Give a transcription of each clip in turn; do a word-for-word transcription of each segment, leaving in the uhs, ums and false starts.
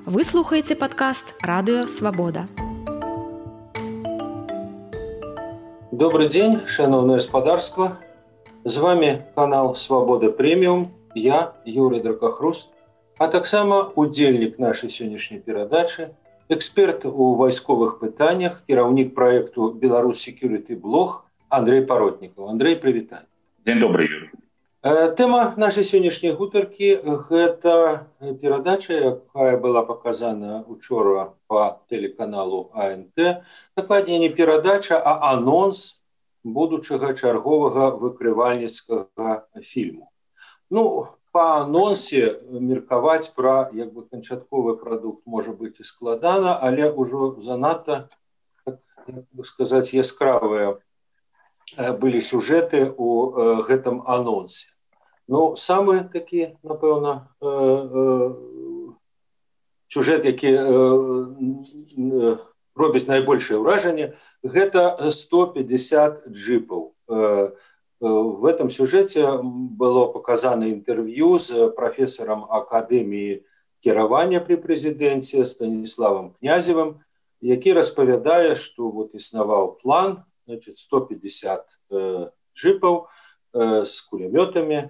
Вы слухаеце падкаст «Радыё Свабода». Добрый день, шановное господарство. З вами канал «Свобода Премиум». Я, Юрий Дракохруст, а таксама удзельнік нашай сённяшняй перадачы, эксперт у вайсковых пытаннях, кіраўнік проекту «Беларусь Security Блог» Андрей Паротнікаў. Андрей, прывітанне. День добрый, Юрий. Тэма нашай сённяшняй гутаркі – гэта перадача, якая была паказана учора па тэлеканалу А Н Т. Дакладней, не перадача, а анонс будучага чарговага выкрывальніцкага фільму. Ну, па анонсе меркаваць пра як бы канчатковы прадукт можа быць і складана, але ўжо занадта, так бы сказаць, яскравыя былі сюжэты ў гэтым анонсе. Ну, самы такі, напэўна, сюжэт, які робіць найбольшае ўражанне, гэта сто пятьдесят джипаў. В этом сюжэце было паказана інтэрв'ю з прафесарам Акадэміі кіравання пры прэзідэнце Станіславам Князевым, які распавядае, што вот існаваў план, значит, сто пятьдесят джипаў з кулямётамі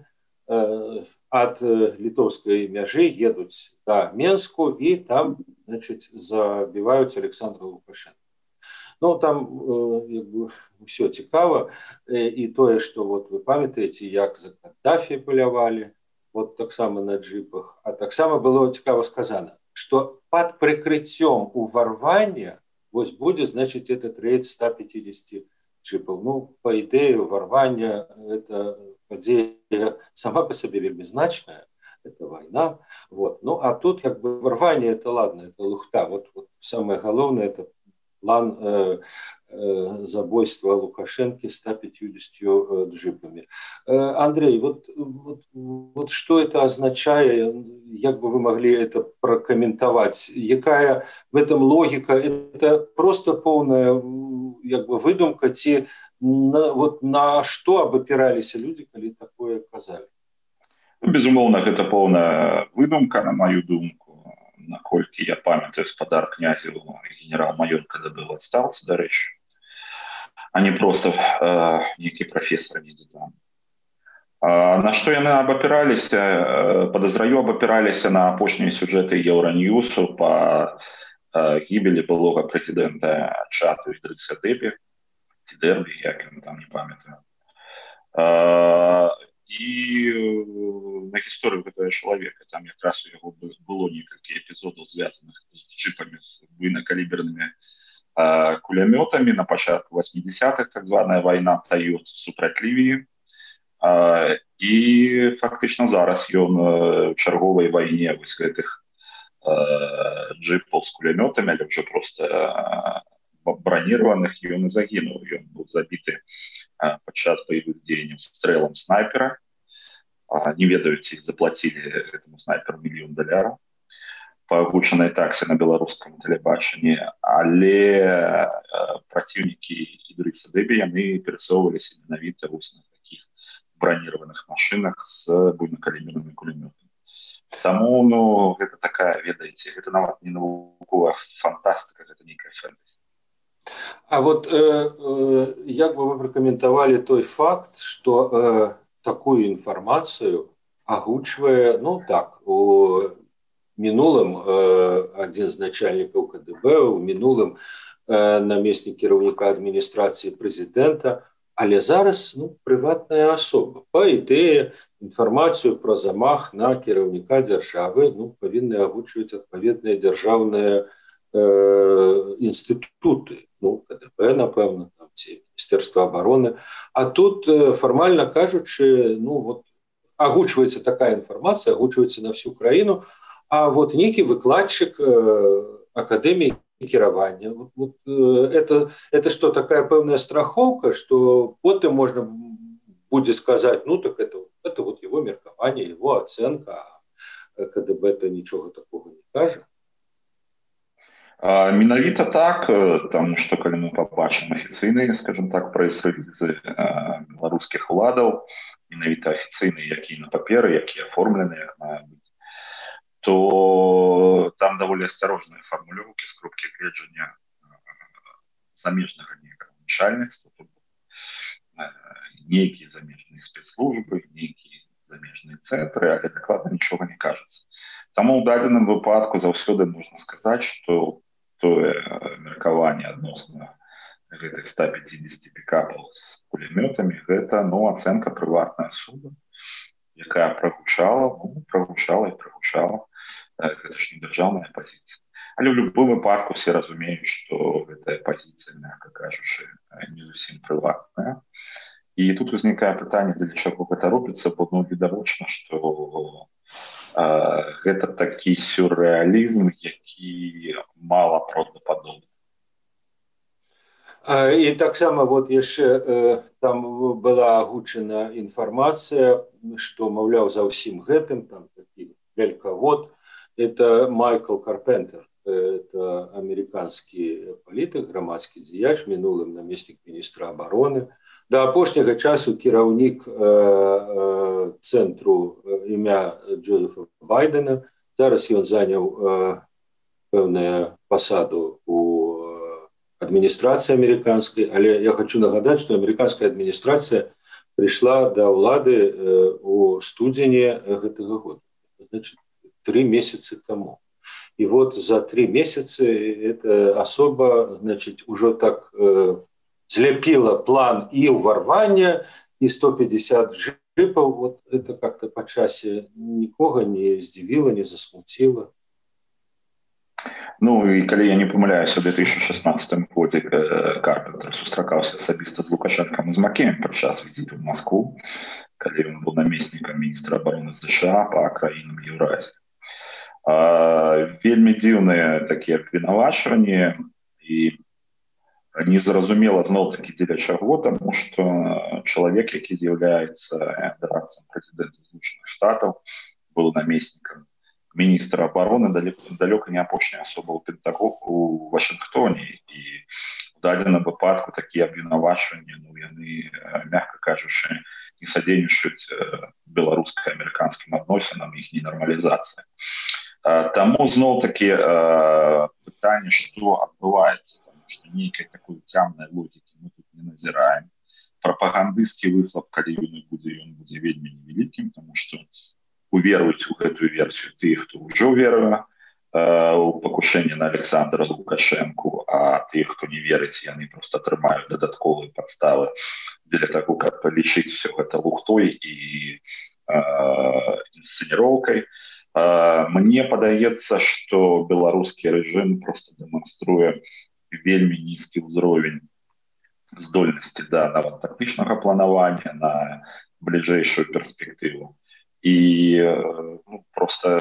ад літоўскай мяжы едуць да Менску і там, значит, забіваюць Александра Лукашенко. Ну, там як бы ўсё цікава, і тое, што вот вы памятаеце, як за Каддафі палявалі, вот таксама на джипах, а таксама было цікава сказана, што пад прыкрыццём уварвання вось будзе, значит, этот рейд ста пятьдесят джипаў. Ну, по ідэі, уварвання – это падзея сама по сабе вельмі значная, это война. Вот. Ну, а тут как бы ворвание – это ладно, это лухта. Вот, вот самое главное – это план э, э, забойства Лукашенко ста пятьюдесятью джипами. Э, Андрей, вот, вот, вот что это означает, как бы вы могли это прокомментовать? Якая в этом логика? Это просто полная как бы выдумка, те, на, вот на что абапіраліся люди, калі такое казалі? Безумоўна, гэта поўная выдумка, на мою думку. Наколькі я памятаю, спадар Князеву генерал-майор К Д Б в адстаўцы, дарэчы, а не просто э, некі прафесар недзе там. А на што яны абапіраліся? Падазраю, абапіраліся на апошнія сюжэты Еўраньюсу па э, гібелі былога прэзідэнта Чаду Ідрыса Дэбі, ці Дэрбі, як ён там, не памятаю. Э, і на гісторыю гэтага чалавека. Там якраз у яго было некалькі эпізодаў, звязаных з джипамі, з буйнакалібернымі э, кулямётамі. На пачатку восьмидесятых так званая вайна Тойот супраць Лівіі. Э, і фактычна зараз ён у чарговай вайне вось гэтых э, джипаў з кулямётамі, але ўжо проста э, бронірованых, ён і загінуў. Ён быў забіты э, падчас баявых дзеянняў стрэлам снайпера. Не ведаю, ці заплатілі гэтаму снайперу мільён даляраў па агучанай таксе на беларускам тэлебачанні, але э, праціўнікі Ідрыса Дэбі, яны перасоўваліся менавіта вось на такіх бронірованых машынах з буйнакалібернымі кулямётамі. Таму, ну, гэта такая, ведаеце, гэта нават не навуковая фантастыка, гэта нейкая фэнтэзі. А вот э, э, як бы вы прокомментовали той факт, что э, такую информацию агучвае, ну так, у мінулым э, один з начальников К Д Б, у мінулым э, намеснік кіраўніка адміністрацыі прэзідэнта, але зараз, ну, прыватная асоба. Па ідэі, інфармацыю пра замах на кіраўніка дзяржавы, ну, павінны агучваць адпаведныя дзяржаўныя э, інстытуты. Ну, К Д Б, напэўна, там, ці Міністэрства обороны. А тут, формально кажучы, ну, вот, агучваецца такая інфармацыя, агучваецца на всю краіну, а вот нейкі выкладчык э, Акадэміі кіравання. Вот, вот, э, это, это что, такая пэўная страховка, что потым можно будзе сказать, ну, так это, это вот его меркаванне, его оценка, а К Д Б-то нічога такого не кажа. Менавіта так, таму што калі мы пабачым афіцыйныя, скажем так, прэс-рэлізы беларускіх уладаў, менавіта афіцыйныя, якія на паперы, якія аформлены, як мае быць, то там там даволі асцярожныя фармулёўкі з кропкі гледжання замежнага нейкага начальніцтва, нейкія замежныя спецслужбы, нейкія замежныя цэнтры, але дакладна нічога не кажацца. Таму ў дадзеным выпадку заўсёды можна сказаць, што тое меркаванне адносна гэтых ста пяцідзесяці пікапаў з кулемётамі, гэта, ну, ацэнка прыватнай асобы, якая прагучала, ну, прагучала і прагучала. Гэта ж не дзяржаўная пазіцыя. Але ў любым выпадку все разумеюць, што гэтая пазіцыя, мякка кажучы, не зусім прыватная. І тут узнікае пытанне, дзеля чаго гэта робіцца, бо, ну, відавочна, што э, гэта такі сюррэалізм, які мала правдападобны. І таксама вот яшчэ там была агучана інфармацыя, што, маўляў, за ўсім гэтым там такі великавод, это Майкл Карпентер, это амерыканскі палітык, грамадскі дзеяч, мінулым намеснік міністра абароны. Да апошняга часу кіраўнік цэнтру імя Джозефа Байдена. Зараз ён заняў пэўную пасаду у адміністрацыі амерыканскай, але я хочу нагадаць, што амерыканская адміністрацыя прыйшла да ўлады у студзені гэтага года. Значит, три месяца тому. И вот за три месяца эта особа, значит, уже так э, злепила план и ворвания, и сто пятьдесят джипов. Вот это как-то по часе никого не сдивило, не засмутило. Ну, і калі я не памыляюся, у две тысячи шестнадцатым годзе Карпентер сустракаўся асабіста з Лукашенком і з Макеем падчас візіту ў Маскву, калі ён быў намеснікам міністра абароны США па краінам Еўразіі. Вельмі дзіўныя такія абвінавачванні і незразумела зноў-такі дзеля чаго, таму што чалавек, які з'яўляецца дарадцам прэзідэнта Злучаных Штатаў, быў намеснікам міністра абароны, далёка не апошняя асоба ў Пентагоне у Вашынгтоне, і у дадзеным выпадку такія абвінавачванні, ну, яны, мякка кажучы, не садзейнічаюць беларуска-амерыканскім адносінам, іх не нармалізацыі. Таму зноў-такі пытанне, што адбываецца, таму што нейкай такой цямнай логікі мы тут не назіраем. Прапагандысцкі выхлап, калі ён будзе, ён будзе вельмі невялікім, таму што уверуюць у гэтую версію тыя, хто ўжо веруе у пакушэнне на Александра Лукашэнку, а тыя, хто не верыць, яны проста атрымаюць дадатковыя падставы дзеля таго, каб палічыць все гэта лухтой і інсцэніроўкай. Мне падаецца, што беларускі рэжым проста дэманструе вельмі нізкі ўзровень здольнасці да нават тактычнага планавання на бліжэйшую перспектыву. І ну, просто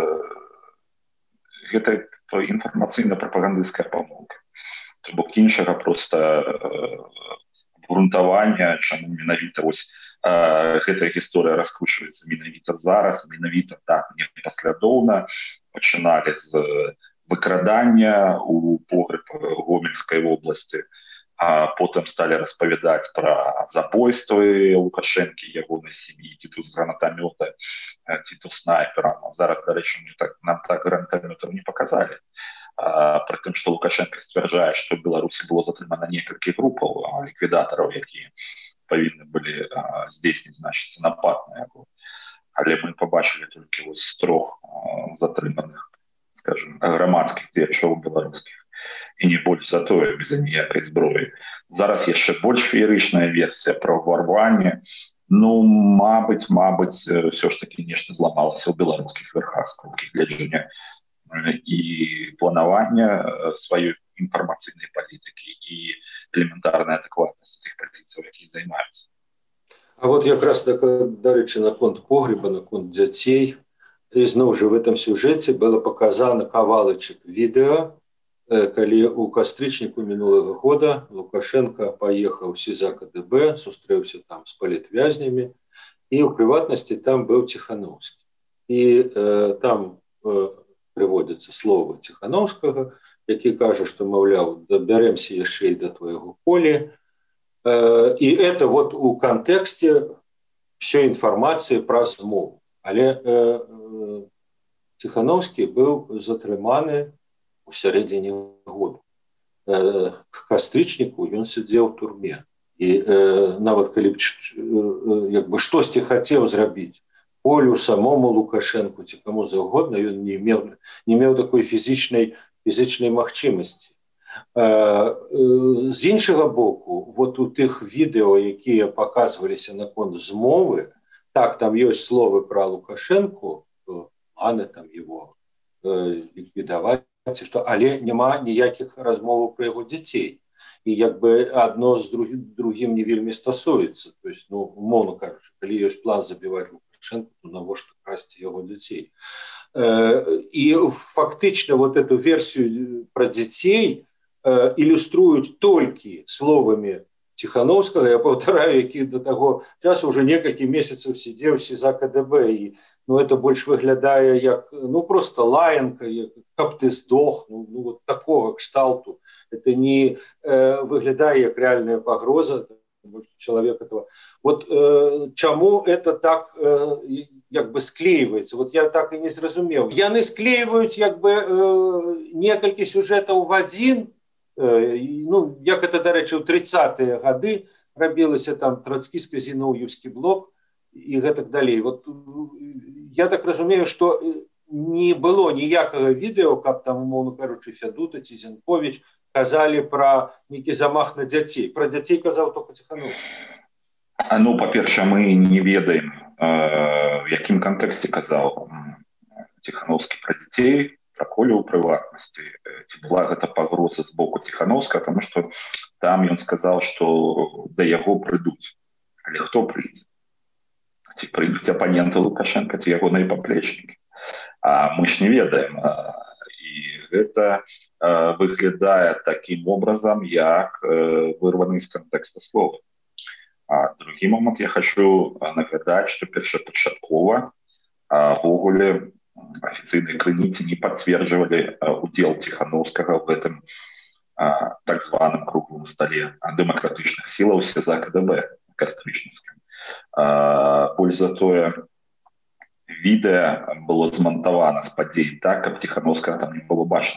гэта інфармацыйна-прапагандысцкая памылка. То бок іншага проста абгрунтавання, чаму менавіта вось гэтая гісторыя раскручваецца менавіта зараз, менавіта так непаслядоўна. Пачыналі з выкрадання у погреб Гомельскай вобласці, а потым сталі распавядаць пра забойствы Лукашэнкі, ягонай сям'і, ці то з гранатамёта, ці то снайперам. Зараз, дарэчы, так, нам так гранатамётаў не паказалі. Пры тым, што Лукашенко сцвярджае, што ў Беларусі было затрымана некалькі групаў ліквідатараў, якія павінны былі здзейсніць, значыцца, напад на яго. Але мы пабачылі толькі вось з трох затрыманых, скажем, грамадскіх дзеячоў беларускіх. І не больш за тое, без ніякай зброі. Зараз яшчэ больш феерычная версія пра ўварванне. Ну, мабыць, мабыць, ўсё ж такі нешта зламалася ў беларускіх верхах з кропкі гледжання і планавання сваёй інфармацыйнай палітыкі і элементарная адэкватнасць тых пазіцый, якія займаюцца. А вот якраз, дарэчы, наконт погреба, наконт дзяцей, і зноў жа в этом сюжэце было паказана кавалачак відэа, калі у кастрычніку мінулага года Лукашенко паехаў у СІЗА КДБ, сустрэўся там з палітвязнямі, і ў прыватнасці там быў Ціхановскі. І э, там э, прыводзяцца словы Ціхановскага, які кажа, што, маўляў, дабярэмся яшчэ і да твайго полі. Э, і это вот у кантэксце ўсёй інфармацыі пра змову. Але э, Ціхановскі быў затрыманы у сярэдзіне году. К кастрычніку ён сядзеў у турме. І э, нават калі б як бы штосьці хацеў зрабіць Полю, самому Лукашенку ці каму заўгодна, ён не меў, не меў такой фізічнай, фізічнай магчымасці. З іншага боку, вот у тых відэо, якія паказваліся наконт змовы, так, там ёсць словы пра Лукашенку, планы там его ліквідаваць, што, але няма ніякіх размоваў пра яго дзяцей. І як бы адно з другім, другім не вельмі стасуецца. То есть, ну, умоўна кажучы, калі ёсць план забіваць Лукашенко, то навошта красці яго дзяцей. І фактычна вот эту версію пра дзяцей ілюструюць толькі словамі Ціхановскага, я паўтараю, які да таго часу уже некалькі месяцаў сидзеў СІЗА КДБ, і ну, это больш выглядае як ну, просто лаянка, як, каб ты здох, ну, ну, вот такого кшталту. Это не э, выглядае як реальная пагроза человек этого. Вот э, чаму это так э, як бы склеивается? Вот я так и не зразумеў. Яны склеиваюць як бы э, некалькі сюжэтаў в один. Ну, як это, дарэчы, у тридцатыя гады рабілася там трацкійска-зінаўеўскі блок і гэтак далей. Вот я так разумею, што не было ніякага відэо, каб там, умоўна кажучы, Фядута ці Зянковіч казалі пра нейкі замах на дзяцей. Пра дзяцей казаў толькі Ціхановскі. Ну, па-першае, мы не ведаем, в якім кантэксце казаў Ціхановскі пра дзяцей, пра Колю ў прыватнасці, ці была гэта пагроза з боку Ціхановскага, таму што там ён сказаў, што да яго прыйдуць. Але хто прыйдзе? Ці прыйдуць апаненты Лукашенка, ці ягоныя паплечнікі? А мы ж не ведаем. І гэта выглядае такім образам, як вырваны з кантэкста слова. А другі момант я хочу нагадаць, што першапачаткова ввогуле официальные крыніцы не подтверждали удел Тихановского в этом а, так званом круглом столе демократичных сил СІЗА КДБ Кастрычніцкім. А, больш за тое, відэа было змонтавана з падзей так, каб Тихановскага там не было бачна.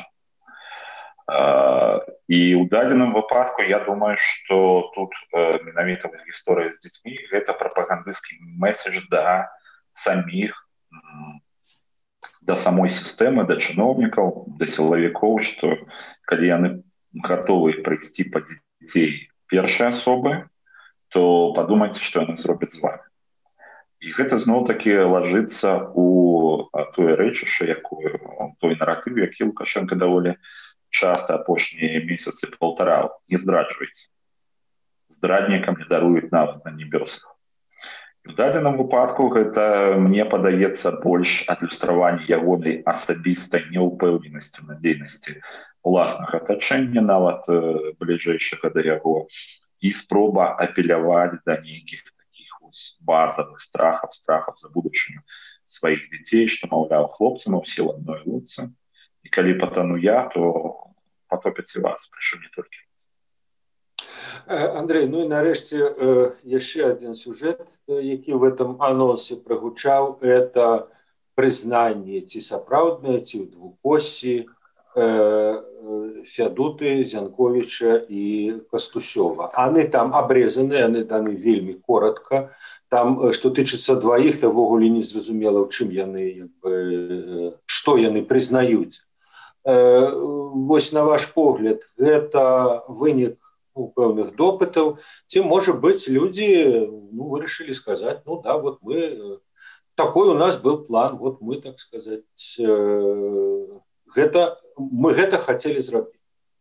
А, і ў дадзеным выпадку я думаю, што тут э, менавіта гісторыя з дзецьмі гэта прапагандысцкі месседж да саміх да самой сістэмы, да чыноўнікаў, да сілавікоў, што калі яны гатовы прыйсці па дзяцей першай асобы, то падумайце, што яны зробяць з вами. І гэта зноў-такі лажыцца ў тое рэчышча, якую той наратыў, які Лукашенко даволі часта апошнія месяцы паўтараў. Не здраджвайце. Здраднікам не даруюць нават на небёсах. В дадзеным выпадку гэта, мне падаецца, больш адлюстраванне ягонай асабістай няўпэўненасці, надзейнасці уласнага атачэння, нават э, бліжэйшага да яго, і спроба апеляваць да нейкіх такіх вось базавых страхаў, страхаў за будучыню сваіх дзяцей, што, маўляў, хлопцы, мы ўсе ў адной лодцы, і калі патану я, то потопяць і вас, прычым не толькі. Андрей, ну і нарэшце яшчэ адзін сюжэт, які в этом анонсе прагучаў, это прызнанне ці сапраўднае, ці ў двукоссі Фядуты, Зянковіча і Кастусёва. Аны там абрезаны, яны даны вельмі коротка. Там, што тычыцца дваіх, то ввогуле не зразумела, ў чым яны, што яны прызнаюць. Вось на ваш погляд, гэта вынік у пэўных допытаў, ці, можа быць, людзі ну, вырашылі сказаць, ну да, вот мы, такой у нас был план, вот мы, так сказаць, гэта, мы гэта хацелі зрабіць.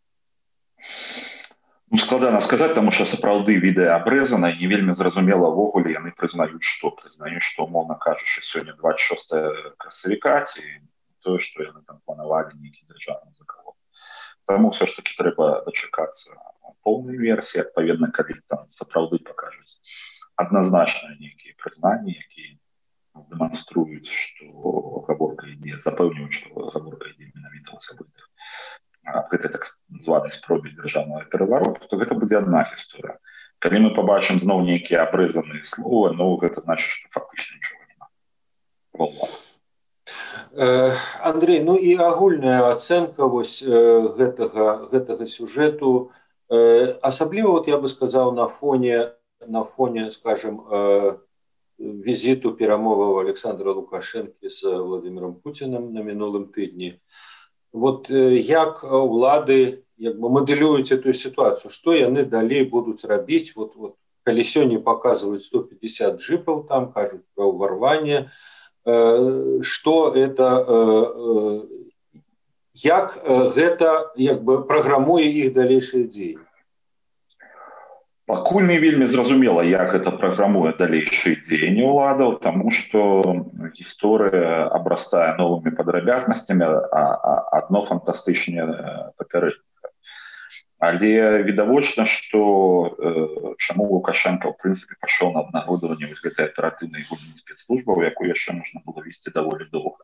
Ну, складана сказаць, таму што сапраўды відэа абрэзана, і не вельмі зразумела ўвогуле яны прызнаюць, што прызнаюць, што, умоўна кажучы, сёння дваццаць шостае красавіка, ці тое, што яны там планавалі нейкі дзяржаўны заколот. Таму ўсё ж такі трэба дачакацца поўнай версіі, адпаведна, калі там сапраўды пакажуць адназначныя нейкія прызнанні, якія дэманструюць, што гаворка ідзе, запэўніваюць, што гаворка ідзе менавіта ў сабытых аб гэтай так званай спробе дзяржаўнага перавароту, то гэта будзе адна гісторыя. Калі мы пабачым зноў нейкія абрэзаныя словы, ну гэта значыць, што фактычна нічога няма. Андрей, ну і агульная ацэнка вось гэтага гэтага сюжэту, асабліва вот я бы сказаў на фоне на фоне, скажем, візіту перамоваў Александра Лукашэнкі з Владимиром Путиным на мінулым тыдні. Вот як улады як бы мадэлююць эту сітуацыю, што яны далей будуць рабіць, вот, вот калі сёння паказваюць сто пятьдесят джипаў, там кажуць пра ўварванне, што это, як гэта як бы праграмуе іх далейшыя дзеянні? Пакуль не вельмі зразумела, як гэта праграмуе далейшыя дзеянні ўладаў, таму што гісторыя абрастае новымі падрабязнасцямі, а адно фантастычнае папярэдніка. Але відавочна, што чаму Лукашенко ў прынцыпе пашоў на абнародаванне гэтай аператыўнай гульні спецслужбаў, якую яшчэ можна было весці даволі доўга.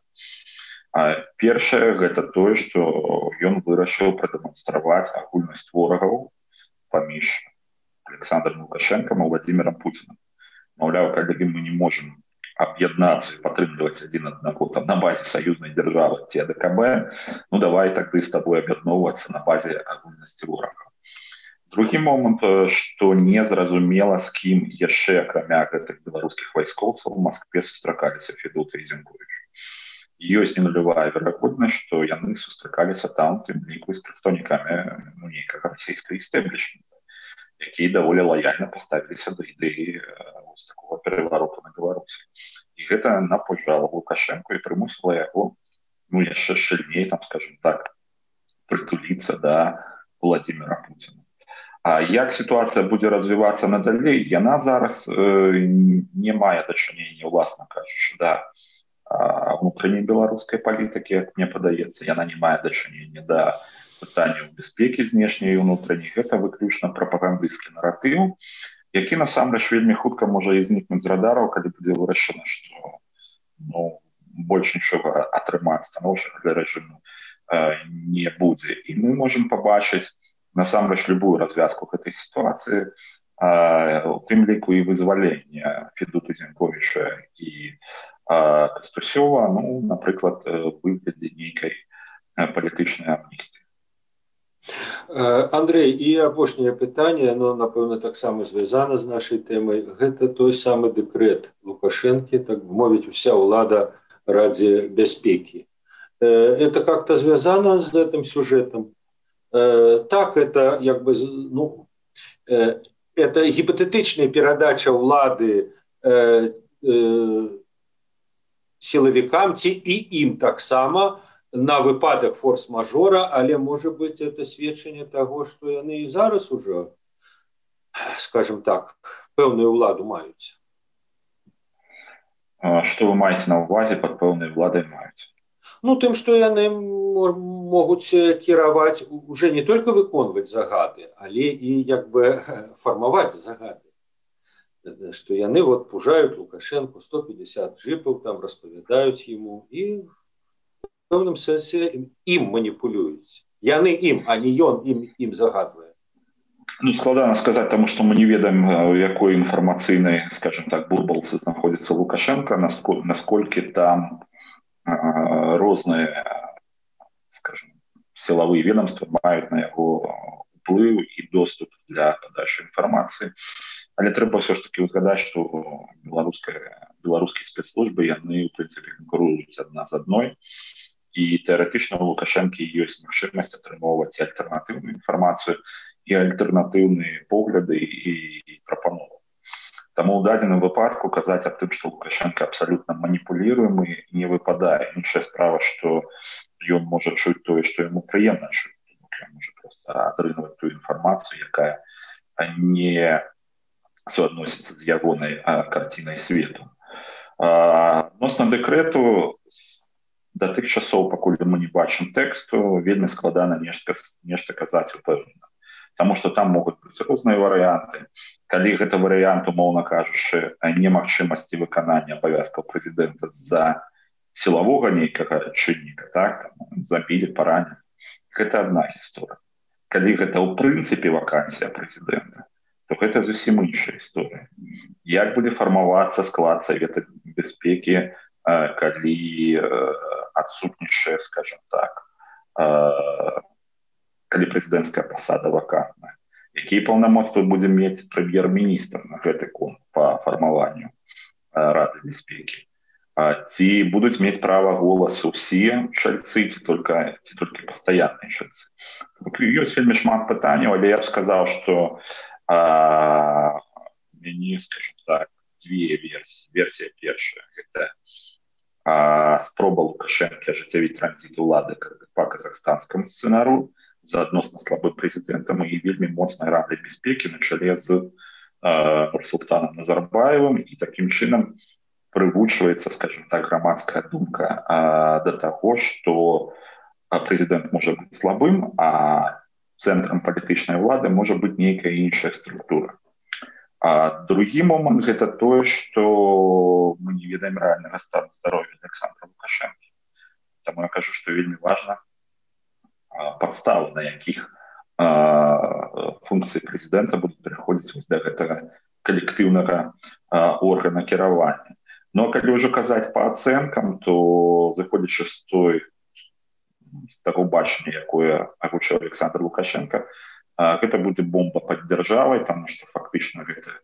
Першае гэта тое, што ён вырашыў прадэманстраваць агульнасць ворагаў паміж Александром Лукашенком и Владимиром Путиным. Маўляў, калі мы не можем аб'яднацца і падтрымліваць адзін аднаго там на базе саюзнай дзяржавы ці АДКБ, ну давай тады з табой аб'ядноўвацца на базе агульнасці ворагаў. Другі момант, што незразумела, з кім яшчэ акрамя гэтых беларускіх вайскоўцаў у Маскве сустракаліся Федот і Зінковіч. Ёсць ненулявая верагоднасць, што яны сустракаліся там, тым ліку з прадстаўнікамі ну, нейкага расійскага істэблішмента, якія даволі лаяльна паставіліся да ідэі з такого перавароту на Беларусі. І гэта напужала Лукашенко і прымусіла яго ну, яшчэ шчыльней, там, скажем так, прытуліцца да Владимира Путина. А як сітуацыя будзе развівацца надалей, яна зараз э, не мае дачынення, уласна кажучы, да внутренней беларускай палітыкі, як мне падаецца, яна не мае дачынення да пытанняў бяспекі знешняй і ўнутранняй. Гэта выключна прапагандысцкі наратыў, які насамрэч вельмі хутка можа і знікнуць з радараў, калі будзе вырашана, што ну, больш нічога атрымаць станоўчага для рэжыму э, не будзе. І мы можам пабачыць насамрэч любую развязку гэтай сітуацыі, э, у тым ліку і вызвалення Федота Зінковіча і э, Кастусёва, ну, напрыклад, выглядзе нейкай палітычнай амністыі. Андрей, і апошняе пытанне, оно, напэўна, таксама звязана з нашай тэмай. Гэта той самы дэкрэт Лукашэнкі, так мовіць, уся ўлада ради бяспекі. Это как-то звязано с этим сюжетом? Так, это, як бы, ну, это гіпотетычная перадача ўлады сілавікам, ці і ім таксама, на выпадак форс-мажора, але, можа быць, это сведчанне таго, што яны і зараз уже, скажем так, пэўную ўладу маюць. Што вы маеце на ўвазе пад пэўнай уладай маюць? Ну, тым, што яны могуць кіраваць, уже не толькі выконваць загады, але і, як бы, фармаваць загады. Што яны вот пужаюць Лукашенко, сто пятьдесят джипаў, там распавядаюць ему, і в пэўным сэнсе ім маніпулююць. Яны ім, а не ён ім, ім загадвае. Ну, складана сказаць, таму што мы не ведаем, у якой інфармацыйнай, скажем так, бурбалцы знаходзіцца Лукашенко, насколькі там а, розныя, скажем, сілавыя ведомства маюць на яго уплыў і доступ для падачы інфармацыі. Але трэба ўсё ж такі ўзгадаць, што беларускія спецслужбы, яны, у прынцыпе, канкуруюць адна з адной, і тэарэтычна у Лукашэнкі ёсць магчымасць атрымоўваць і альтэрнатыўную інфармацыю, і альтэрнатыўныя погляды і прапановы. Таму ў дадзеным выпадку казаць аб тым, што Лукашенко абсалютна маніпуліруемы, не выпадае. Іншая справа, што ён можа чуць тое, што яму прыемна чуць. Ён можа проста атрымліваць тую інфармацыю, якая не суадносіцца з ягонай карцінай свету. Адносна дэкрэту, да тых часоў, пакуль мы не бачым тэксту, вельмі складана нешта, нешта казаць упэўнена. Таму што там могуць быць розныя варыянты. Калі гэта варыянт, умоўна кажучы, немагчымасці выканання абавязкаў прэзідэнта з-за сілавога нейкага чынніка, так, забілі, паранілі, гэта адна гісторыя. Калі гэта ў прынцыпе вакансія прэзідэнта, то гэта зусім іншая гісторыя. Як будзе фармавацца склад Савета бяспекі, калі адсутнічае, скажем так, калі прэзідэнцкая пасада вакантная, якія паўнамоцтвы будзе мець прэм'ер-міністр на гэты конт па фармаванню Рады бяспекі. Ці будуць мець права голасу ўсе чальцы, ці толькі, ці толькі пастаянныя чальцы. Ёсць вельмі шмат пытанняў, але я б сказаў, што а, мяне, скажем так, дзве версіі. Версія першая – гэта а, спроба Лукашэнкі ажыццявіць транзіт улады па казахстанскаму сцэнару з адносна слабым прэзідэнтам і вельмі моцнай Радай бяспекі на чале з Нурсултанам Назарбаевым, і такім чынам прывучваецца, скажем так, грамадская думка а, да таго, што прэзідэнт можа быць слабым, а цэнтрам палітычнай улады можа быць нейкая іншая структура. А другі момант – гэта тое, што мы не ведаем рэальнага стану здароўя Александра Лукашэнкі. Таму я кажу, што вельмі важна падставы, на якіх функцыі прэзідэнта будуць пераходзіць вось да гэтага калектыўнага органа кіравання. Но калі ўжо казаць па ацэнкам, то заходзячы з той з таго бачання, якое агучыў Александр Лукашенко, гэта будзе бомба пад дзяржавай, таму што фактычна гэта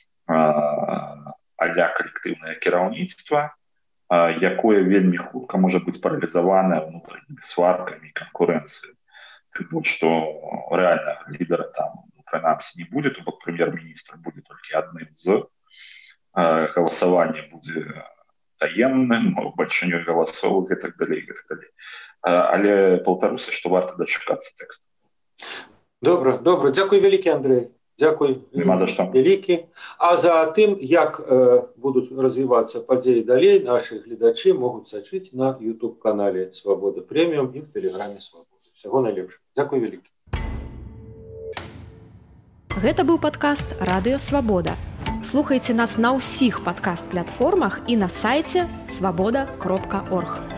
а-ля калектыўнае кіраўніцтва, якое вельмі хутка можа быць паралізаванае ўнутранымі сваркамі і канкурэнцыяй. Тым больш, што рэальнага лідара там, прынамсі, не будзе, то бок прэм'ер-міністр будзе толькі адным з, галасаванне будзе таемным, бальшынёй галасовых і так далей, і так далей. Але паўтаруся, што варта дачакацца тэксту. Добра, добра. Дзякуй вялікі, Андрэй. Дзякуй вялікі. А за тым, як э, будуць развівацца падзеі далей, нашы гледачы могуць сачыць на YouTube-канале «Свабода Прэміум» і в тэлеграме «Свабода». Всяго найлепшага. Дзякуй вялікі. Гэта быў падкаст «Радыё Свабода». Слухайце нас на ўсіх падкаст-платформах і на сайце свабода кропка орг.